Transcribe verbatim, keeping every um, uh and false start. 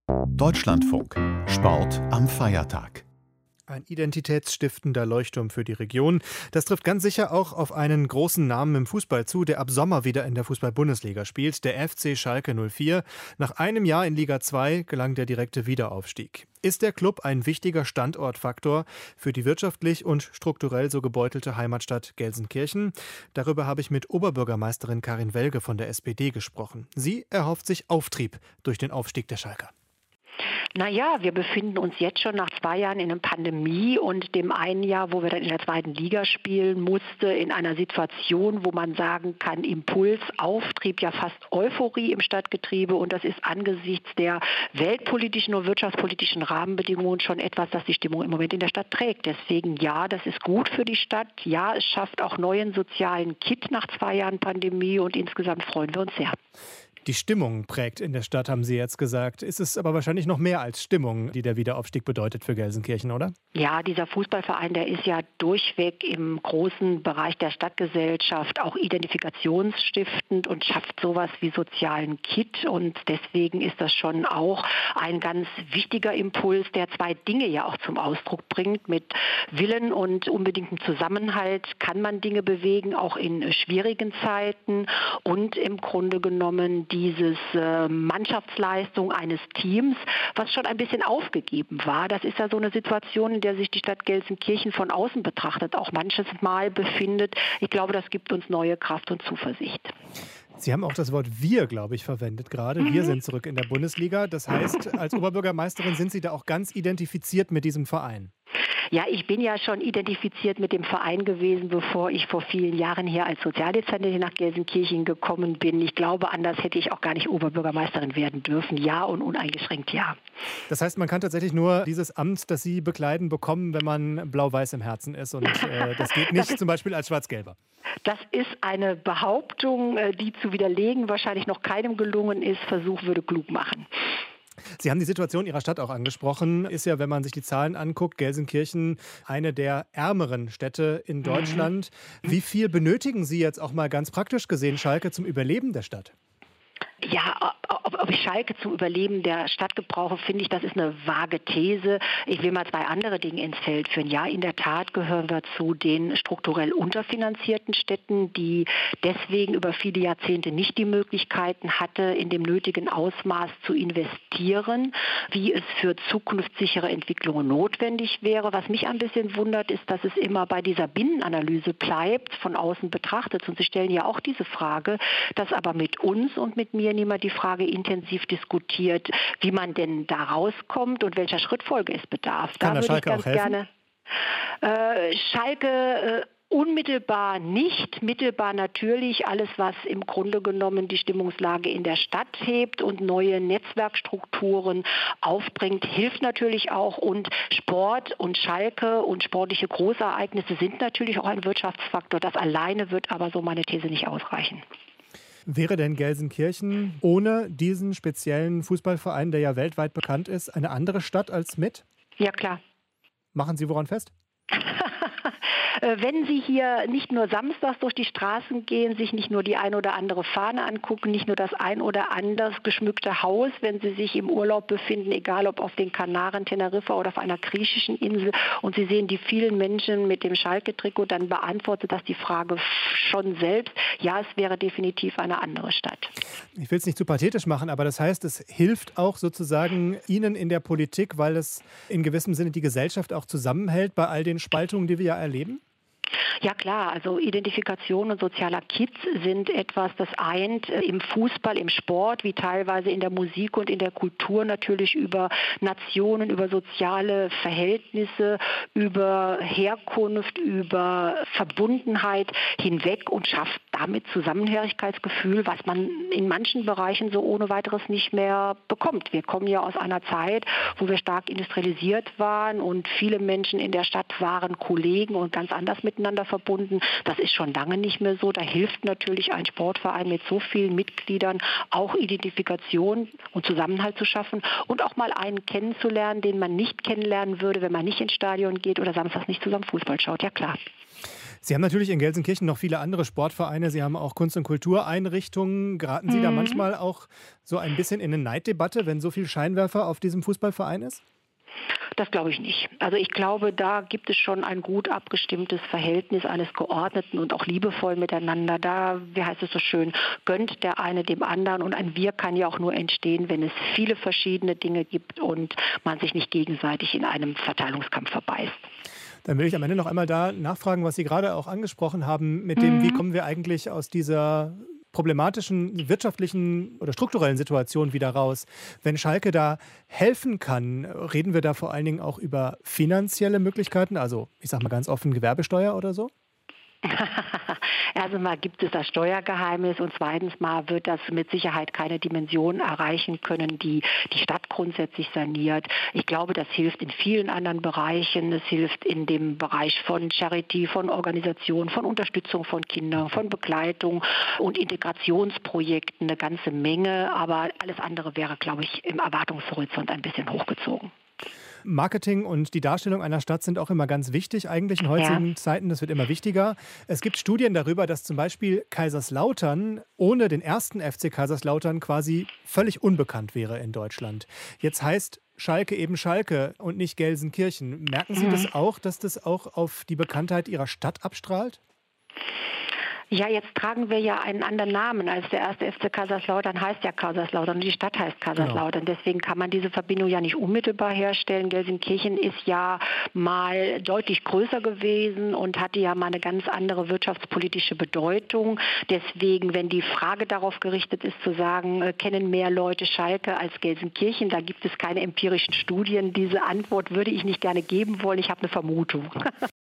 Deutschlandfunk. Sport am Feiertag. Ein identitätsstiftender Leuchtturm für die Region. Das trifft ganz sicher auch auf einen großen Namen im Fußball zu, der ab Sommer wieder in der Fußball-Bundesliga spielt, der F C Schalke null vier. Nach einem Jahr in Liga zwei gelang der direkte Wiederaufstieg. Ist der Club ein wichtiger Standortfaktor für die wirtschaftlich und strukturell so gebeutelte Heimatstadt Gelsenkirchen? Darüber habe ich mit Oberbürgermeisterin Karin Welge von der S P D gesprochen. Sie erhofft sich Auftrieb durch den Aufstieg der Schalker. Naja, wir befinden uns jetzt schon nach zwei Jahren in einer Pandemie und dem einen Jahr, wo wir dann in der zweiten Liga spielen mussten, in einer Situation, wo man sagen kann, Impuls, Auftrieb, ja fast Euphorie im Stadtgetriebe. Und das ist angesichts der weltpolitischen und wirtschaftspolitischen Rahmenbedingungen schon etwas, das die Stimmung im Moment in der Stadt trägt. Deswegen ja, das ist gut für die Stadt. Ja, es schafft auch neuen sozialen Kitt nach zwei Jahren Pandemie und insgesamt freuen wir uns sehr. Die Stimmung prägt in der Stadt, haben Sie jetzt gesagt. Ist es aber wahrscheinlich noch mehr als Stimmung, die der Wiederaufstieg bedeutet für Gelsenkirchen, oder? Ja, dieser Fußballverein, der ist ja durchweg im großen Bereich der Stadtgesellschaft auch identifikationsstiftend und schafft sowas wie sozialen Kitt. Und deswegen ist das schon auch ein ganz wichtiger Impuls, der zwei Dinge ja auch zum Ausdruck bringt. Mit Willen und unbedingtem Zusammenhalt kann man Dinge bewegen, auch in schwierigen Zeiten. Und im Grunde genommen dieses äh, Mannschaftsleistung eines Teams, was schon ein bisschen aufgegeben war. Das ist ja so eine Situation, in der sich die Stadt Gelsenkirchen von außen betrachtet auch manches Mal befindet. Ich glaube, das gibt uns neue Kraft und Zuversicht. Sie haben auch das Wort wir, glaube ich, verwendet gerade. Wir sind zurück in der Bundesliga. Das heißt, als Oberbürgermeisterin sind Sie da auch ganz identifiziert mit diesem Verein. Ja, ich bin ja schon identifiziert mit dem Verein gewesen, bevor ich vor vielen Jahren hier als Sozialdezernentin nach Gelsenkirchen gekommen bin. Ich glaube, anders hätte ich auch gar nicht Oberbürgermeisterin werden dürfen. Ja und uneingeschränkt ja. Das heißt, man kann tatsächlich nur dieses Amt, das Sie bekleiden, bekommen, wenn man blau-weiß im Herzen ist. Und äh, das geht nicht zum Beispiel als Schwarz-Gelber. Das ist eine Behauptung, die zu widerlegen wahrscheinlich noch keinem gelungen ist. Versuch würde klug machen. Sie haben die Situation Ihrer Stadt auch angesprochen. Ist ja, wenn man sich die Zahlen anguckt, Gelsenkirchen eine der ärmeren Städte in Deutschland. Mhm. Wie viel benötigen Sie jetzt auch mal ganz praktisch gesehen, Schalke, zum Überleben der Stadt? Ja, ob, ob ich Schalke zum Überleben der Stadt gebrauche, finde ich, das ist eine vage These. Ich will mal zwei andere Dinge ins Feld führen. Ja, in der Tat gehören wir zu den strukturell unterfinanzierten Städten, die deswegen über viele Jahrzehnte nicht die Möglichkeiten hatte, in dem nötigen Ausmaß zu investieren, wie es für zukunftssichere Entwicklungen notwendig wäre. Was mich ein bisschen wundert, ist, dass es immer bei dieser Binnenanalyse bleibt, von außen betrachtet. Und Sie stellen ja auch diese Frage, dass aber mit uns und mit mir niemand die Frage intensiv diskutiert, wie man denn da rauskommt und welcher Schrittfolge es bedarf. Kann da der würde ich Schalke ganz auch helfen? gerne äh, Schalke äh, unmittelbar nicht, mittelbar natürlich. Alles, was im Grunde genommen die Stimmungslage in der Stadt hebt und neue Netzwerkstrukturen aufbringt, hilft natürlich auch. Und Sport und Schalke und sportliche Großereignisse sind natürlich auch ein Wirtschaftsfaktor. Das alleine wird aber, so meine These, nicht ausreichen. Wäre denn Gelsenkirchen ohne diesen speziellen Fußballverein, der ja weltweit bekannt ist, eine andere Stadt als mit? Ja, klar. Machen Sie woran fest? Wenn Sie hier nicht nur samstags durch die Straßen gehen, sich nicht nur die ein oder andere Fahne angucken, nicht nur das ein oder anders geschmückte Haus, wenn Sie sich im Urlaub befinden, egal ob auf den Kanaren, Teneriffa oder auf einer griechischen Insel, und Sie sehen die vielen Menschen mit dem Schalke-Trikot, dann beantwortet das die Frage schon selbst. Ja, es wäre definitiv eine andere Stadt. Ich will es nicht zu pathetisch machen, aber das heißt, es hilft auch sozusagen Ihnen in der Politik, weil es in gewissem Sinne die Gesellschaft auch zusammenhält bei all den Spaltungen, die wir ja erleben? Ja klar, also Identifikation und sozialer Kitt sind etwas, das eint im Fußball, im Sport, wie teilweise in der Musik und in der Kultur natürlich über Nationen, über soziale Verhältnisse, über Herkunft, über Verbundenheit hinweg und schafft damit Zusammenhörigkeitsgefühl, was man in manchen Bereichen so ohne weiteres nicht mehr bekommt. Wir kommen ja aus einer Zeit, wo wir stark industrialisiert waren und viele Menschen in der Stadt waren Kollegen und ganz anders miteinander verbunden. Das ist schon lange nicht mehr so. Da hilft natürlich ein Sportverein mit so vielen Mitgliedern auch Identifikation und Zusammenhalt zu schaffen und auch mal einen kennenzulernen, den man nicht kennenlernen würde, wenn man nicht ins Stadion geht oder samstags nicht zusammen Fußball schaut. Ja klar. Sie haben natürlich in Gelsenkirchen noch viele andere Sportvereine. Sie haben auch Kunst- und Kultureinrichtungen. Geraten Sie mhm. da manchmal auch so ein bisschen in eine Neiddebatte, wenn so viel Scheinwerfer auf diesem Fußballverein ist? Das glaube ich nicht. Also ich glaube, da gibt es schon ein gut abgestimmtes Verhältnis eines geordneten und auch liebevoll miteinander. Da, wie heißt es so schön, gönnt der eine dem anderen. Und ein Wir kann ja auch nur entstehen, wenn es viele verschiedene Dinge gibt und man sich nicht gegenseitig in einem Verteilungskampf verbeißt. Dann will ich am Ende noch einmal da nachfragen, was Sie gerade auch angesprochen haben, mit dem, mhm. wie kommen wir eigentlich aus dieser problematischen wirtschaftlichen oder strukturellen Situation wieder raus. Wenn Schalke da helfen kann, reden wir da vor allen Dingen auch über finanzielle Möglichkeiten, also ich sage mal ganz offen Gewerbesteuer oder so? Erstens mal gibt es das Steuergeheimnis und zweitens mal wird das mit Sicherheit keine Dimension erreichen können, die die Stadt grundsätzlich saniert. Ich glaube, das hilft in vielen anderen Bereichen. Es hilft in dem Bereich von Charity, von Organisation, von Unterstützung von Kindern, von Begleitung und Integrationsprojekten eine ganze Menge. Aber alles andere wäre, glaube ich, im Erwartungshorizont ein bisschen hochgezogen. Marketing und die Darstellung einer Stadt sind auch immer ganz wichtig, eigentlich in heutigen ja. Zeiten. Das wird immer wichtiger. Es gibt Studien darüber, dass zum Beispiel Kaiserslautern ohne den ersten F C Kaiserslautern quasi völlig unbekannt wäre in Deutschland. Jetzt heißt Schalke eben Schalke und nicht Gelsenkirchen. Merken Sie mhm. das auch, dass das auch auf die Bekanntheit Ihrer Stadt abstrahlt? Ja, jetzt tragen wir ja einen anderen Namen als der erste F C Kaiserslautern, heißt ja Kaiserslautern und die Stadt heißt Kaiserslautern. Genau. Deswegen kann man diese Verbindung ja nicht unmittelbar herstellen. Gelsenkirchen ist ja mal deutlich größer gewesen und hatte ja mal eine ganz andere wirtschaftspolitische Bedeutung. Deswegen, wenn die Frage darauf gerichtet ist, zu sagen, äh, kennen mehr Leute Schalke als Gelsenkirchen, da gibt es keine empirischen Studien. Diese Antwort würde ich nicht gerne geben wollen. Ich habe eine Vermutung.